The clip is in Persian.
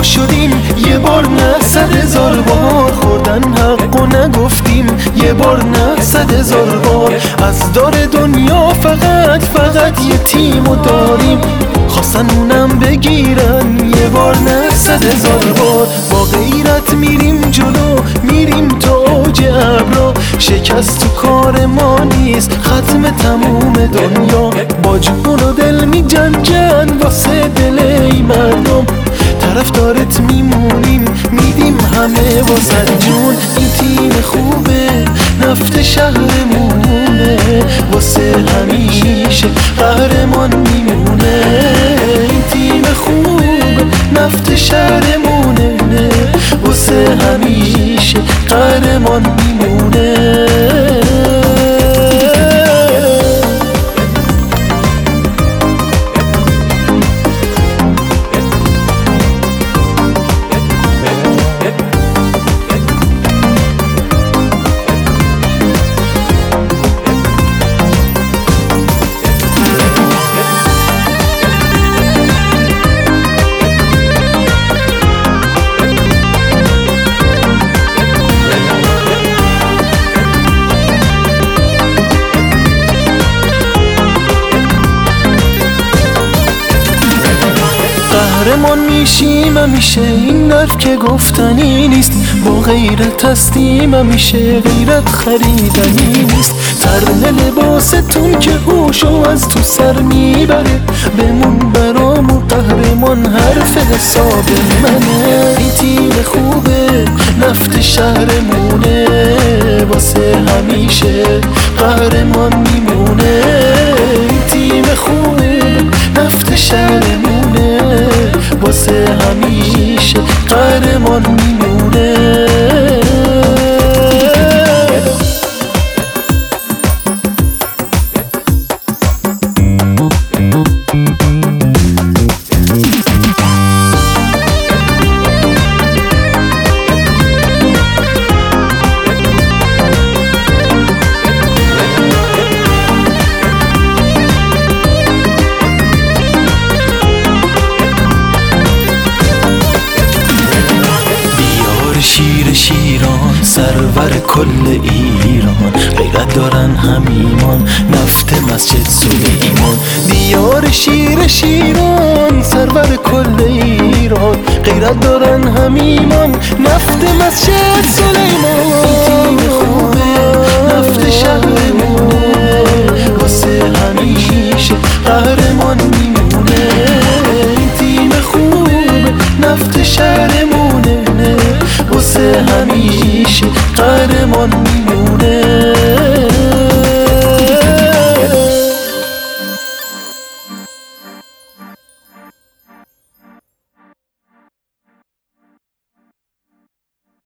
پا شدیم، یه بار نه 100,000 بار خوردن حقو نگفتیم، یه بار نه 100,000 بار. از دار دنیا فقط یه تیمو داریم، خواستن اونم بگیرن، یه بار نه 100,000 بار. با غیرت میریم جلو، میریم تا اوج ابرا، شکست تو کار ما نیست، ختم تموم دنیا. با جون و دل میجنگن واسه دل ای مردم، طرفدارت میمونیم، میدیم همه واسه جون. این تیم خوبه، نفت شهرمونه، واسه همیشه قهرمان میمونه. این تیم خوبه، نفت شهرمونه، واسه همیشه قهرمان میمونه. قهرمان میشیم همیشه، این حرف که گفتنی نیست، با غیرت هستیم همیشه، غیرت خریدنی نیست. طرح لباستون که هوشو از تو سر میبره، بمون برامون قهرمان، حرف حساب منه. این تیم خوبه، نفت شهرمونه، واسه همیشه قهرمان میمونه. این تیم خوبه، نفت شهرمونه، واسه همیشه قهرمان میمونه. شیر شیران، سرور کل ایران، غیرت دارن همیمان، نفت مسجد سلیمان. دیار شیر شیران، سرور کل ایران، غیرت دارن همیمان، نفت مسجد سلیمان. این تیم خوبه، نفت شهرمونه، واسه همیشه قهرمان میمونه. این تیم خوبه، نفت شهرمونه، واسه همیشه قهرمان میمونه.